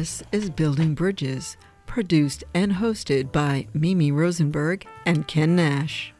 This is Building Bridges, produced and hosted by Mimi Rosenberg and Ken Nash.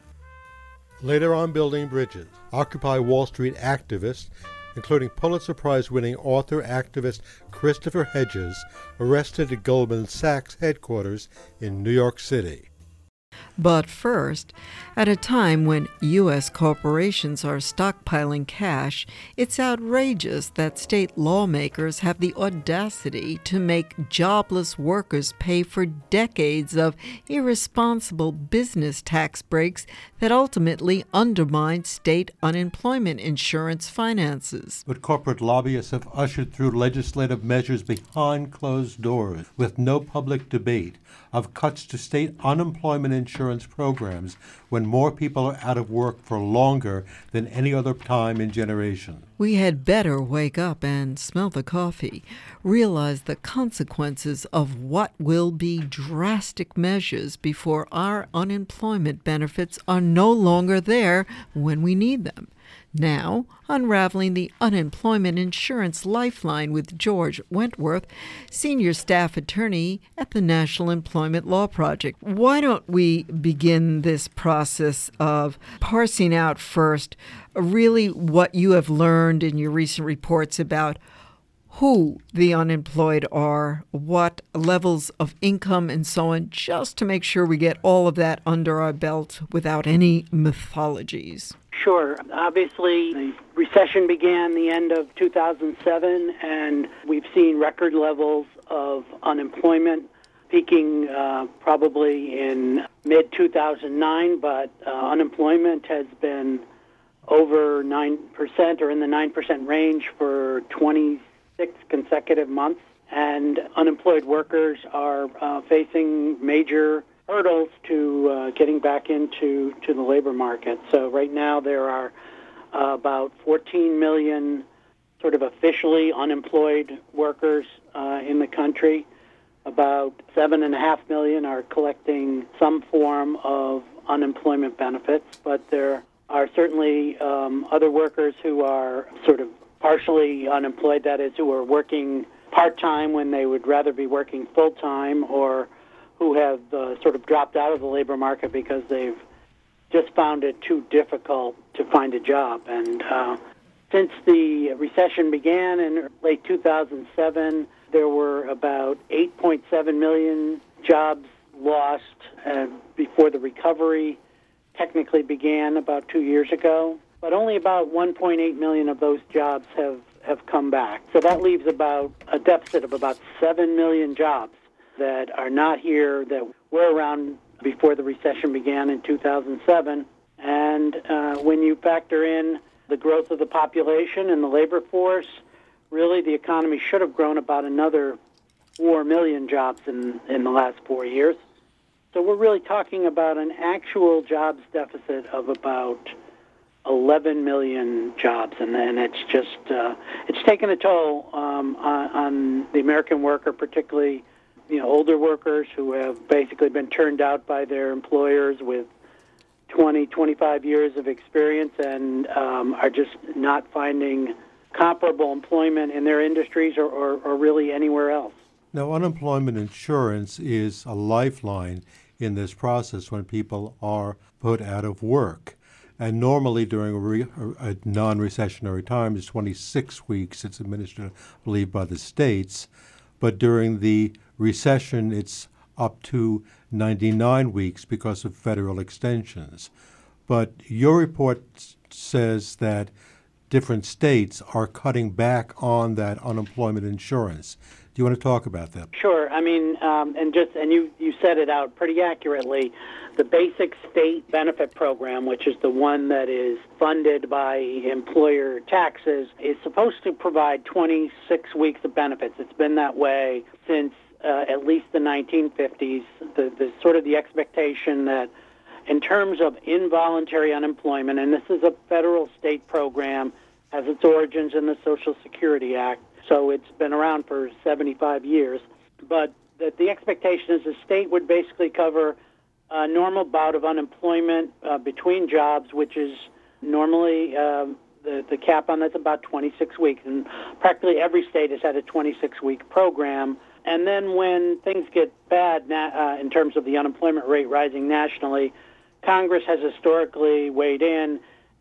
Later on Building Bridges, Occupy Wall Street activists, including Pulitzer Prize-winning author-activist Christopher Hedges, arrested at Goldman Sachs headquarters in New York City. But first, at a time when U.S. corporations are stockpiling cash, it's outrageous that state lawmakers have the audacity to make jobless workers pay for decades of irresponsible business tax breaks that ultimately undermine state unemployment insurance finances. But corporate lobbyists have ushered through legislative measures behind closed doors with no public debate of cuts to state unemployment insurance programs when more people are out of work for longer than any other time in generations. We had better wake up and smell the coffee, realize the consequences of what will be drastic measures before our unemployment benefits are no longer there when we need them. Now, unraveling the unemployment insurance lifeline with George Wentworth, senior staff attorney at the National Employment Law Project. Why don't we begin this process of parsing out first really what you have learned in your recent reports about who the unemployed are, what levels of income and so on, just to make sure we get all of that under our belt without any mythologies. Sure. Obviously, the recession began the end of 2007, and we've seen record levels of unemployment peaking probably in mid-2009, but unemployment has been over 9% or in the 9% range for 26 consecutive months, and unemployed workers are facing major hurdles to getting back into the labor market. So right now there are about 14 million sort of officially unemployed workers in the country. About 7.5 million are collecting some form of unemployment benefits, but there are certainly other workers who are sort of partially unemployed, that is, who are working part-time when they would rather be working full-time, or who have sort of dropped out of the labor market because they've just found it too difficult to find a job. And since the recession began in late 2007, there were about 8.7 million jobs lost before the recovery technically began about 2 years ago. But only about 1.8 million of those jobs have come back. So that leaves about a deficit of about 7 million jobs that are not here, that were around before the recession began in 2007. And when you factor in the growth of the population and the labor force, really the economy should have grown about another 4 million jobs in the last 4 years. So we're really talking about an actual jobs deficit of about 11 million jobs, and then it's just it's taken a toll on the American worker, particularly older workers who have basically been turned out by their employers with 20, 25 years of experience and are just not finding comparable employment in their industries or really anywhere else. Now, unemployment insurance is a lifeline in this process when people are put out of work. And normally during a non-recessionary time, it's 26 weeks. It's administered, I believe, by the states. But during the recession, it's up to 99 weeks because of federal extensions. But your report says that different states are cutting back on that unemployment insurance. Do you want to talk about that? Sure. I mean, and you said it out pretty accurately. The basic state benefit program, which is the one that is funded by employer taxes, is supposed to provide 26 weeks of benefits. It's been that way since at least the 1950s. The sort of the expectation that in terms of involuntary unemployment, and this is a federal state program, has its origins in the Social Security Act, so it's been around for 75 years, but the expectation is the state would basically cover a normal bout of unemployment between jobs, which is normally the cap on that's about 26 weeks. And practically every state has had a 26-week program And then when things get bad in terms of the unemployment rate rising nationally, Congress has historically weighed in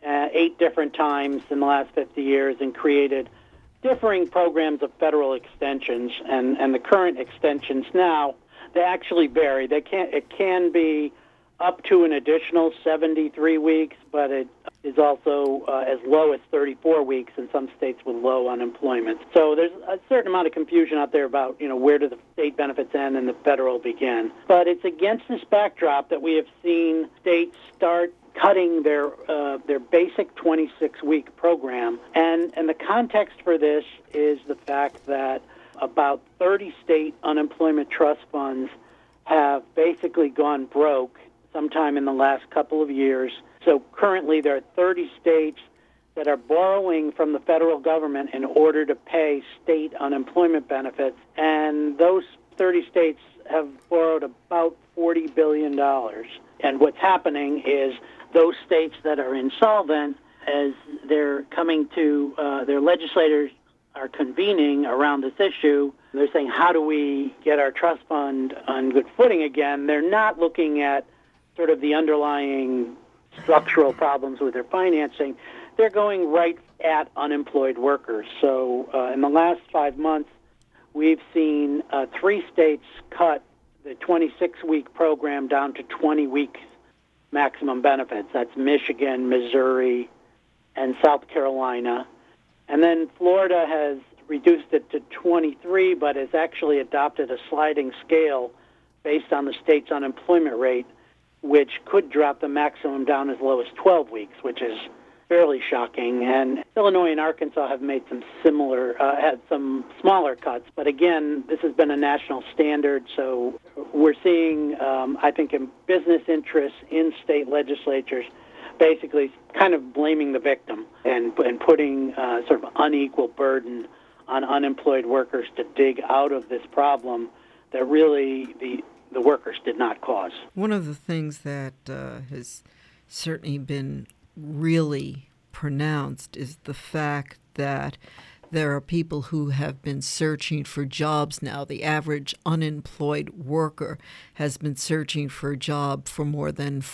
8 different times in the last 50 years and created differing programs of federal extensions. And the current extensions now, they actually vary. It can be up to an additional 73 weeks, but it is also as low as 34 weeks in some states with low unemployment. So there's a certain amount of confusion out there about, where do the state benefits end and the federal begin. But it's against this backdrop that we have seen states start cutting their basic 26-week program. And the context for this is the fact that about 30 state unemployment trust funds have basically gone broke sometime in the last couple of years. So currently there are 30 states that are borrowing from the federal government in order to pay state unemployment benefits, and those 30 states have borrowed about $40 billion. And what's happening is those states that are insolvent, as they're coming to, their legislators are convening around this issue. They're saying, how do we get our trust fund on good footing again? They're not looking at sort of the underlying structural problems with their financing. They're going right at unemployed workers. So in the last 5 months, we've seen 3 states cut the 26-week program down to 20 weeks maximum benefits. That's Michigan, Missouri, and South Carolina. And then Florida has reduced it to 23, but has actually adopted a sliding scale based on the state's unemployment rate, which could drop the maximum down as low as 12 weeks, which is fairly shocking. And Illinois and Arkansas have made some had some smaller cuts. But again, this has been a national standard, so we're seeing, I think, in business interests in state legislatures, basically kind of blaming the victim and putting sort of unequal burden on unemployed workers to dig out of this problem that really the workers did not cause. One of the things that has certainly been really pronounced is the fact that there are people who have been searching for jobs now. The average unemployed worker has been searching for a job for more than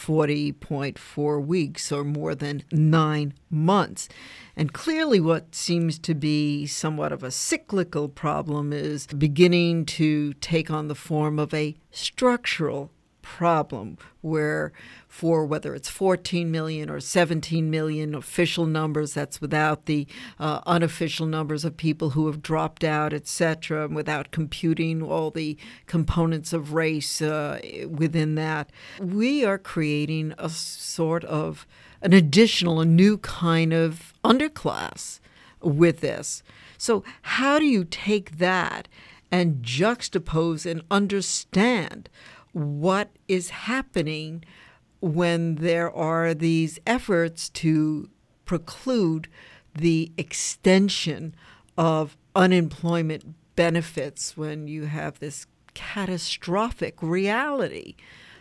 40.4 weeks or more than 9 months. And clearly what seems to be somewhat of a cyclical problem is beginning to take on the form of a structural problem where for whether it's 14 million or 17 million official numbers, that's without the unofficial numbers of people who have dropped out, etc., without computing all the components of race within that, we are creating a sort of a new kind of underclass with this. So how do you take that and juxtapose and understand what is happening when there are these efforts to preclude the extension of unemployment benefits, when you have this catastrophic reality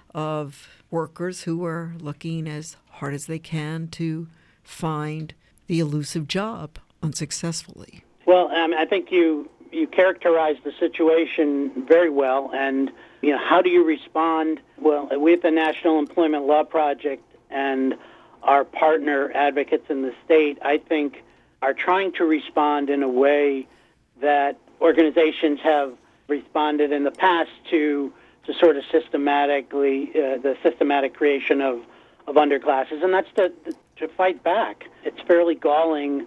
of workers who are looking as hard as they can to find the elusive job unsuccessfully? Well, I think you characterized the situation very well. And how do you respond? Well, we at the National Employment Law Project and our partner advocates in the state, I think, are trying to respond in a way that organizations have responded in the past to sort of systematically the systematic creation of underclasses, and that's to fight back. It's fairly galling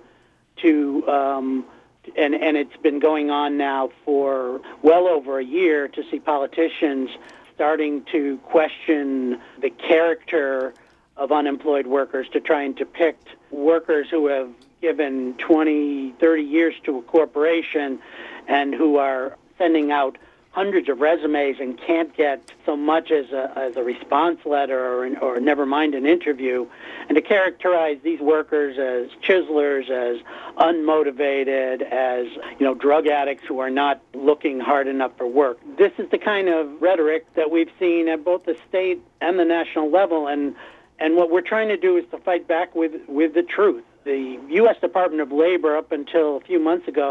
to and it's been going on now for well over a year to see politicians starting to question the character of unemployed workers, to try and depict workers who have given 20, 30 years to a corporation and who are sending out hundreds of resumes and can't get so much as a response letter or never mind an interview, and to characterize these workers as chiselers, as unmotivated, as drug addicts who are not looking hard enough for work. This is the kind of rhetoric that we've seen at both the state and the national level, and what we're trying to do is to fight back with the truth. The U.S. Department of Labor, up until a few months ago,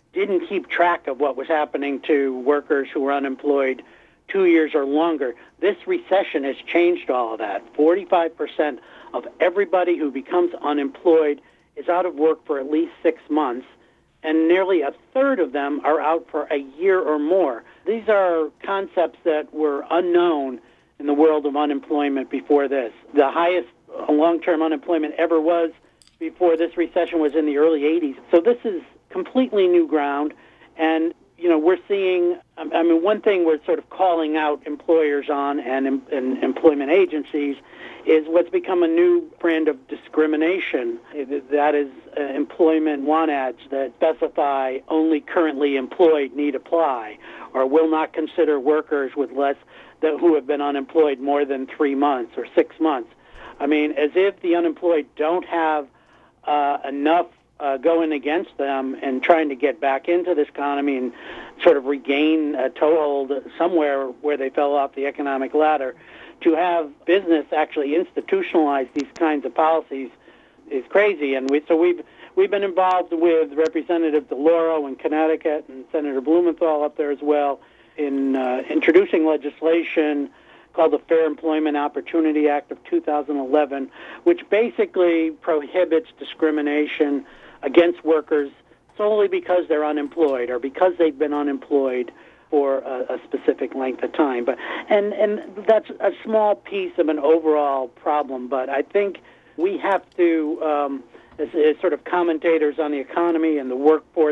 didn't keep track of what was happening to workers who were unemployed 2 years or longer. This recession has changed all of that. 45% of everybody who becomes unemployed is out of work for at least 6 months, and nearly a third of them are out for a year or more. These are concepts that were unknown in the world of unemployment before this. The highest long-term unemployment ever was before this recession was in the early 80s. So this is completely new ground, and we're seeing, one thing we're sort of calling out employers on and employment agencies is what's become a new brand of discrimination. That is employment want ads that specify only currently employed need apply, or will not consider workers with less who have been unemployed more than 3 months or 6 months. As if the unemployed don't have enough going against them and trying to get back into this economy and sort of regain a toehold somewhere where they fell off the economic ladder. To have business actually institutionalize these kinds of policies is crazy, and we've been involved with Representative DeLauro in Connecticut and Senator Blumenthal up there as well in introducing legislation called the Fair Employment Opportunity Act of 2011, which basically prohibits discrimination against workers solely because they're unemployed or because they've been unemployed for a specific length of time. And that's a small piece of an overall problem, but I think we have to, as sort of commentators on the economy and the workforce,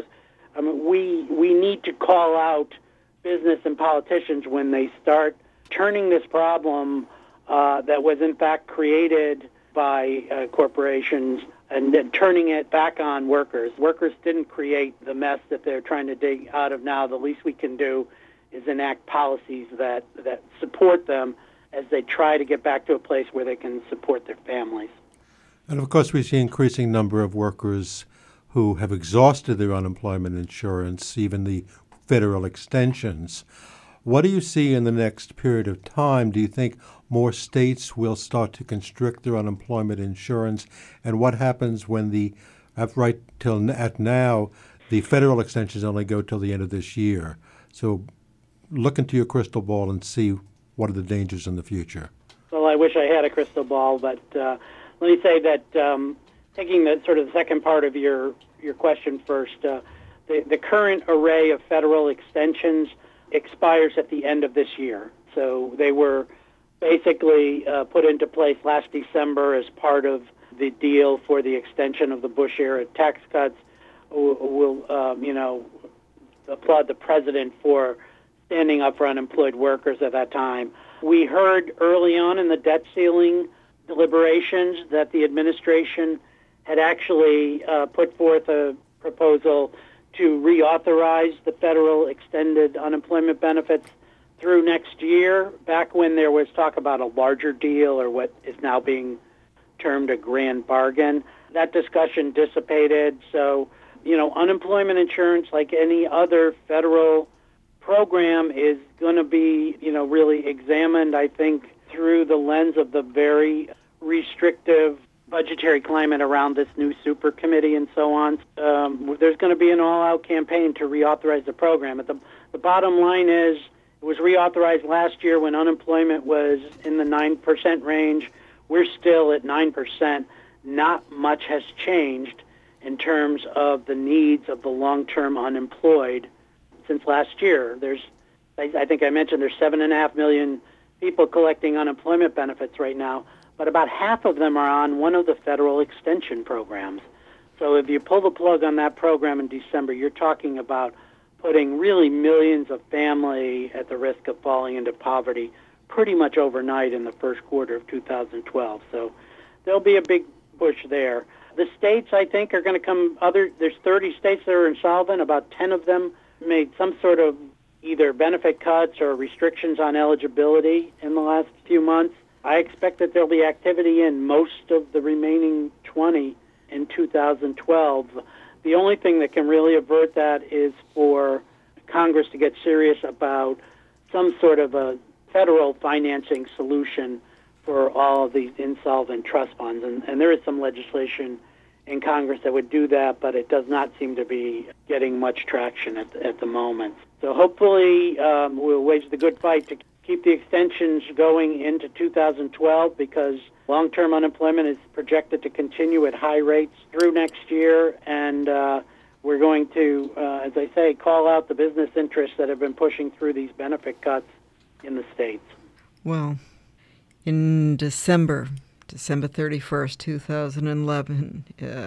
we need to call out business and politicians when they start turning this problem that was in fact created by corporations and then turning it back on workers. Workers didn't create the mess that they're trying to dig out of now. The least we can do is enact policies that support them as they try to get back to a place where they can support their families. And of course, we see increasing number of workers who have exhausted their unemployment insurance, even the federal extensions. What do you see in the next period of time? Do you think more states will start to constrict their unemployment insurance? And what happens when right till at now, the federal extensions only go till the end of this year? So look into your crystal ball and see what are the dangers in the future. Well, I wish I had a crystal ball, but let me say that taking the sort of the second part of your question first, the current array of federal extensions expires at the end of this year. So they were basically put into place last December as part of the deal for the extension of the Bush-era tax cuts. We'll applaud the president for standing up for unemployed workers at that time. We heard early on in the debt ceiling deliberations that the administration had actually put forth a proposal to reauthorize the federal extended unemployment benefits through next year, back when there was talk about a larger deal or what is now being termed a grand bargain. That discussion dissipated. So, unemployment insurance, like any other federal program, is going to be, really examined, I think, through the lens of the very restrictive budgetary climate around this new super committee and so on. There's going to be an all-out campaign to reauthorize the program. The bottom line is it was reauthorized last year when unemployment was in the 9% range. We're still at 9%. Not much has changed in terms of the needs of the long-term unemployed since last year. I think I mentioned there's 7.5 million people collecting unemployment benefits right now, but about half of them are on one of the federal extension programs. So if you pull the plug on that program in December, you're talking about putting really millions of family at the risk of falling into poverty pretty much overnight in the first quarter of 2012. So there'll be a big push there. The states, I think, are going to come there's 30 states that are insolvent. About 10 of them made some sort of either benefit cuts or restrictions on eligibility in the last few months. I expect that there'll be activity in most of the remaining 20 in 2012. The only thing that can really avert that is for Congress to get serious about some sort of a federal financing solution for all of these insolvent trust funds. And there is some legislation in Congress that would do that, but it does not seem to be getting much traction at the moment. So hopefully we'll wage the good fight to keep the extensions going into 2012, because long-term unemployment is projected to continue at high rates through next year, and we're going to, as I say, call out the business interests that have been pushing through these benefit cuts in the states. Well, in December 31st, 2011,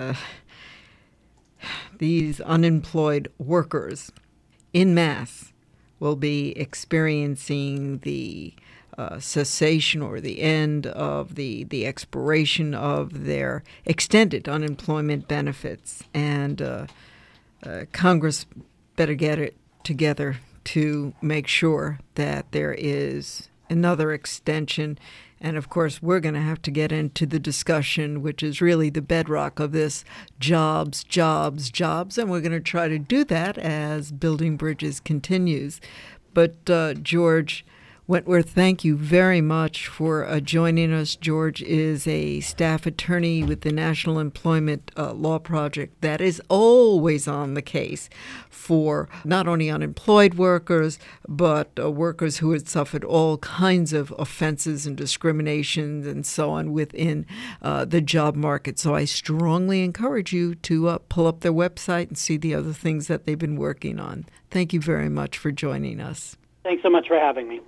these unemployed workers en masse will be experiencing the cessation or the end of the expiration of their extended unemployment benefits. And Congress better get it together to make sure that there is another extension. And, of course, we're going to have to get into the discussion, which is really the bedrock of this, jobs, jobs, jobs. And we're going to try to do that as Building Bridges continues. But, George Wentworth, thank you very much for joining us. George is a staff attorney with the National Employment Law Project that is always on the case for not only unemployed workers, but workers who had suffered all kinds of offenses and discriminations and so on within the job market. So I strongly encourage you to pull up their website and see the other things that they've been working on. Thank you very much for joining us. Thanks so much for having me.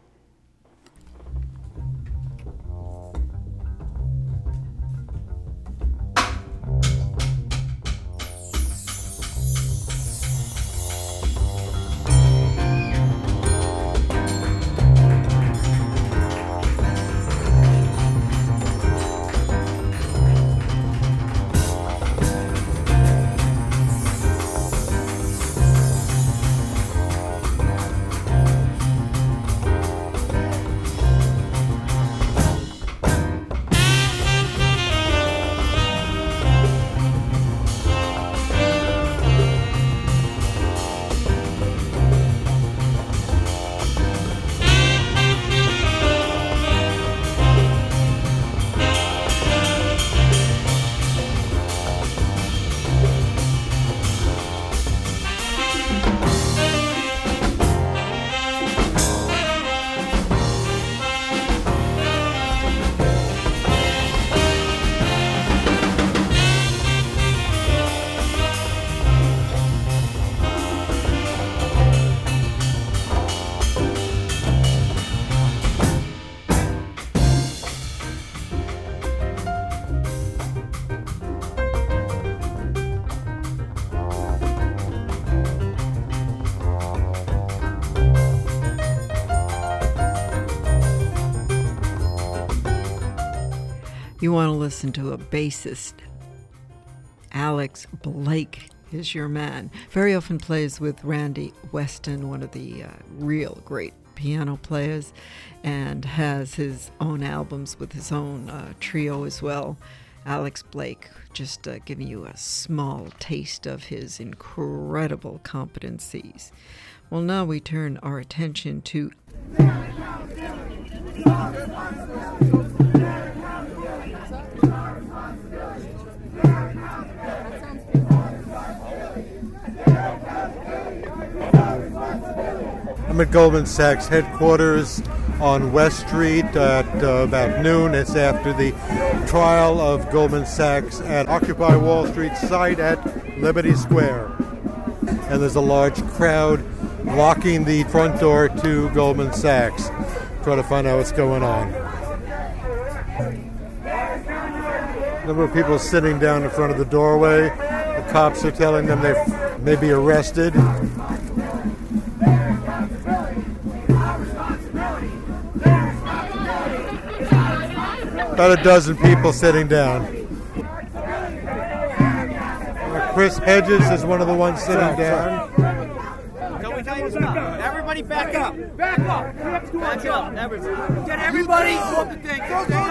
You want to listen to a bassist. Alex Blake is your man. Very often plays with Randy Weston, one of the real great piano players, and has his own albums with his own trio as well. Alex Blake, just giving you a small taste of his incredible competencies. Well, now we turn our attention to I'm at Goldman Sachs headquarters on West Street at about noon. It's after the trial of Goldman Sachs at Occupy Wall Street site at Liberty Square. And there's a large crowd blocking the front door to Goldman Sachs, trying to find out what's going on. A number of people sitting down in front of the doorway. The cops are telling them they may be arrested. About a dozen people sitting down. Chris Hedges is one of the ones sitting down. Everybody back up. Back up. Back up. Everybody. Get everybody off the thing.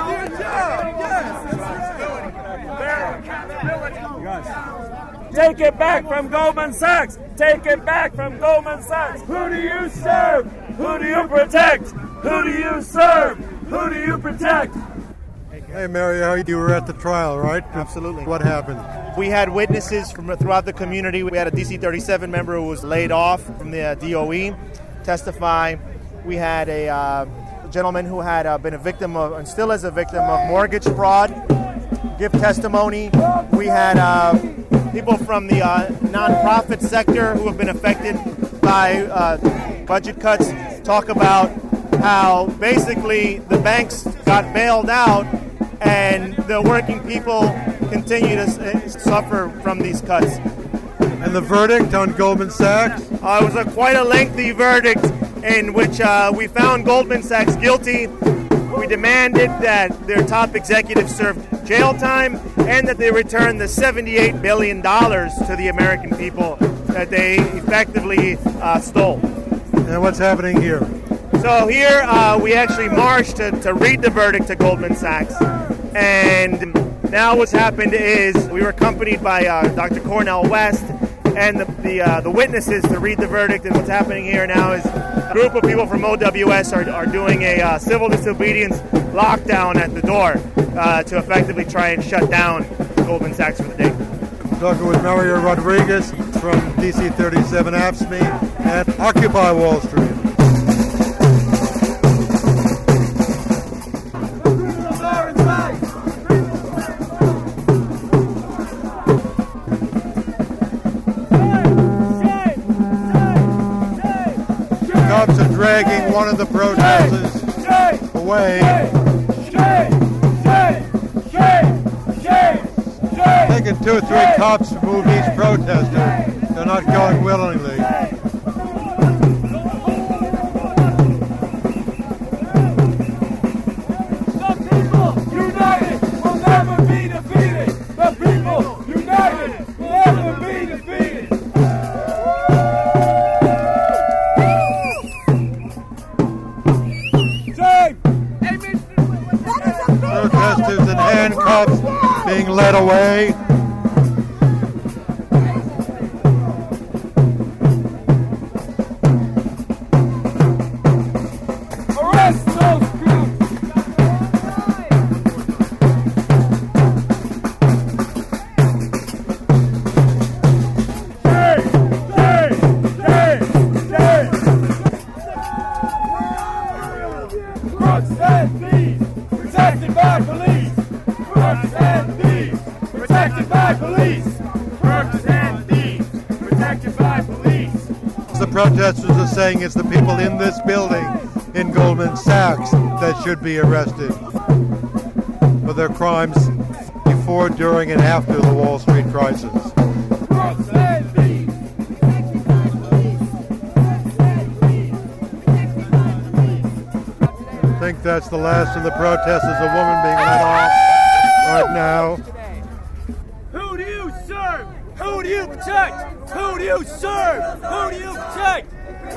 Take it back from Goldman Sachs. Take it back from Goldman Sachs. Who do you serve? Who do you protect? Who do you serve? Who do you protect? Hey, Mario, you were at the trial, right? Absolutely. What happened? We had witnesses from throughout the community. We had a DC-37 member who was laid off from the DOE testify. We had a gentleman who had been a victim of, and still is a victim of, mortgage fraud give testimony. We had people from the nonprofit sector who have been affected by budget cuts talk about how basically the banks got bailed out and the working people continue to suffer from these cuts. And the verdict on Goldman Sachs? It was quite a lengthy verdict in which we found Goldman Sachs guilty. We demanded that their top executives serve jail time and that they return the $78 billion to the American people that they effectively stole. And what's happening here? So here we actually marched to read the verdict to Goldman Sachs. And now what's happened is we were accompanied by Dr. Cornel West and the witnesses to read the verdict. And what's happening here now is a group of people from OWS are doing a civil disobedience lockdown at the door to effectively try and shut down Goldman Sachs for the day. Talking with Mario Rodriguez from DC-37 AFSCME and Occupy Wall Street. Cops are dragging one of the protesters away. Taking 2 or 3 cops to move each protester. They're not going willingly. The people united will never be defeated. The people united will never be defeated. Protesters in handcuffs being led away. Arrest those crooks and thieves protected by police. Crooks and thieves protected by police. Crooks and thieves protected by police. The protesters are saying it's the people in this building in Goldman Sachs that should be arrested for their crimes before, during, and after the Wall Street crisis. Crooks and thieves. I think that's the last of the protesters. A woman being let off right now. Who do you serve? Who do you protect? Who do you serve? Who do you protect?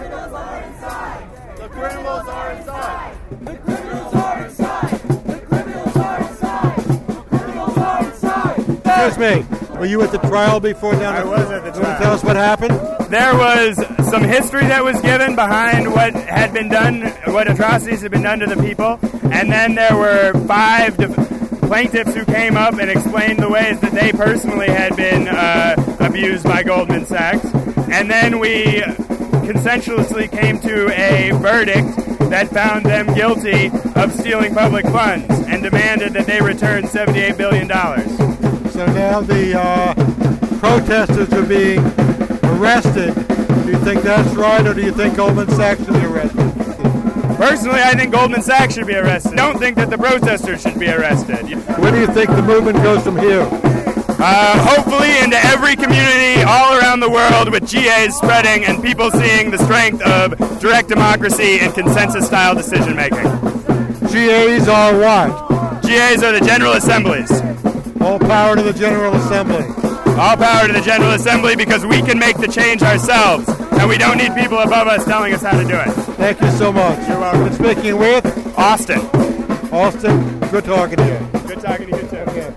The criminals are inside. The criminals are inside. The criminals are inside. The criminals are inside. Excuse me. Were you at the trial before down? I was at the You want to trial. tell us what happened? There was some history that was given behind what had been done, what atrocities had been done to the people, and then there were 5 plaintiffs who came up and explained the ways that they personally had been abused by Goldman Sachs, and then we consensuously came to a verdict that found them guilty of stealing public funds and demanded that they return $78 billion. So now the protesters are being arrested. Do you think that's right, or do you think Goldman Sachs should be arrested? Personally, I think Goldman Sachs should be arrested. I don't think that the protesters should be arrested. Where do you think the movement goes from here? Hopefully into every community all around the world with GAs spreading and people seeing the strength of direct democracy and consensus-style decision-making. GAs are what? GAs are the General Assemblies. All power to the General Assembly. All power to the General Assembly because we can make the change ourselves, and we don't need people above us telling us how to do it. Thank you so much. You're welcome. Been speaking with Austin. Austin. Good talking to you. Good talking to you, too. Okay.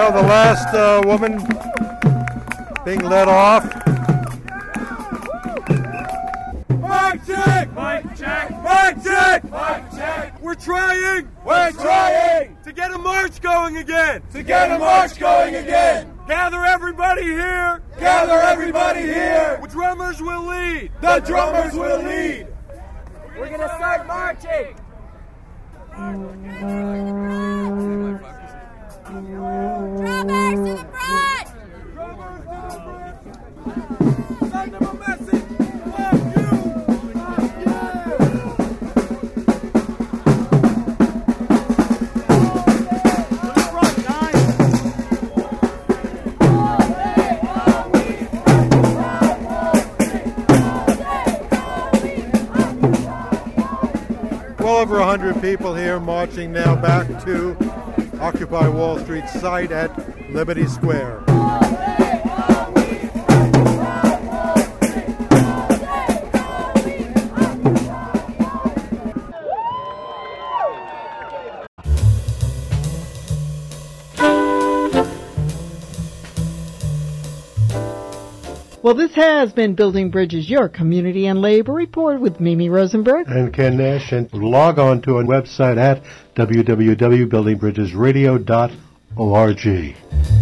Well, the last woman being led off. Mic check! Mic check! Mic check! Mic check! We're trying! To get a march going again! Gather everybody here! The drummers will lead! We're gonna start marching. Drummers to the front! Send them a message! Fuck you! Well over 100 people here marching now back to Occupy Wall Street site at Liberty Square. Well, this has been Building Bridges, your community and labor report with Mimi Rosenberg. And Ken Nash, and log on to our website at www.buildingbridgesradio.org.